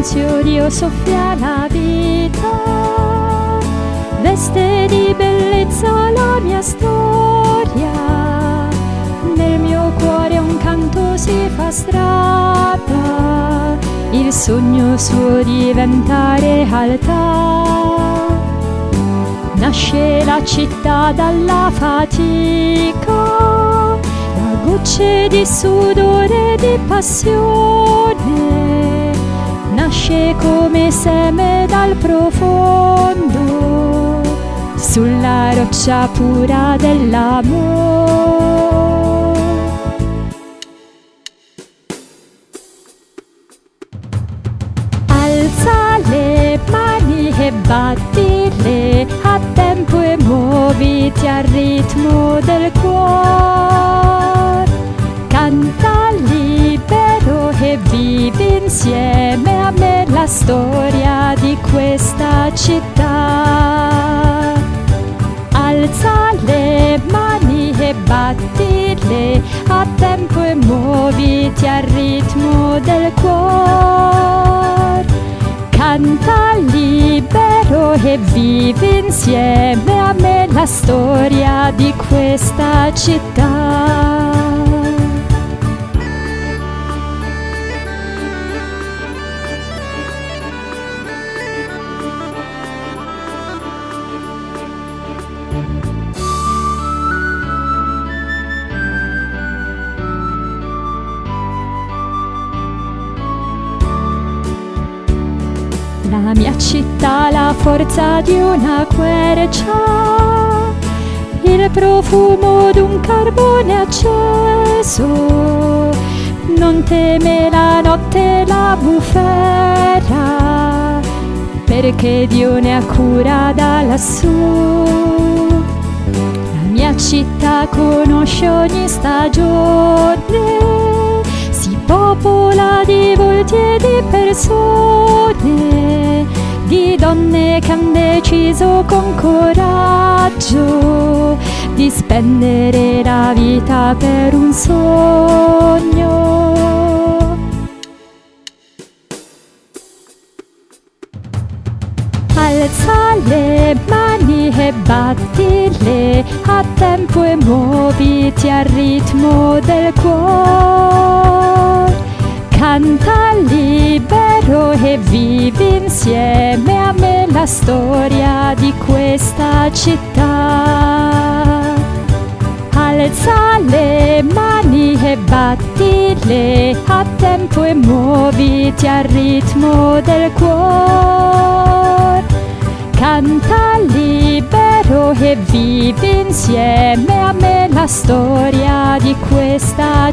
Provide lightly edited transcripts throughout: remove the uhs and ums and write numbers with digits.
silenzio Dio soffia la vita, veste di bellezza la mia storia, nel mio cuore un canto si fa strada, il sogno suo diventa realtà. Nasce la città dalla fatica, da gocce di sudore e di passione, nasce come seme dal profondo, sulla roccia pura dell'amore. Alza le mani e battile a tempo e muoviti al ritmo del cuore. Canta libero e vivi insieme a me la storia di questa città. Alza le mani e battile a tempo e muoviti al ritmo del cuore. Canta libero e vivi insieme a me la storia di questa città. La mia città ha la forza di una quercia, il profumo d'un carbone acceso, non teme la notte e la bufera, perché Dio ne ha cura da lassù. La mia città conosce ogni stagione, si popola di volti e di persone, di donne che han deciso con coraggio di spendere la vita per un sogno. Alza le mani e battile a tempo e muoviti al ritmo del cuore. Canta libero e vivi insieme a me la storia di questa città. Alza le mani e battile a tempo e muoviti al ritmo del cuore. Canta libero e vivi insieme a me la storia di questa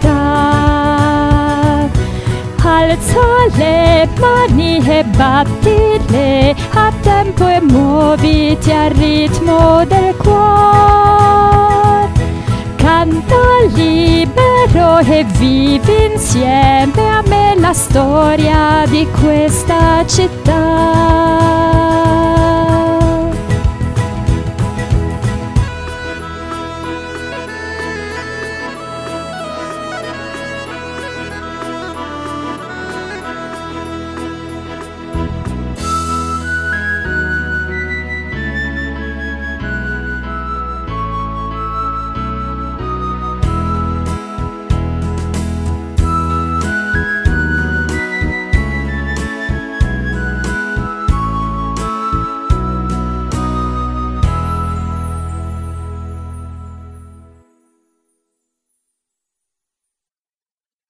città. Alza le mani e battile a tempo e muoviti al ritmo del cuore. Canta libero e vivi insieme a me la storia di questa città.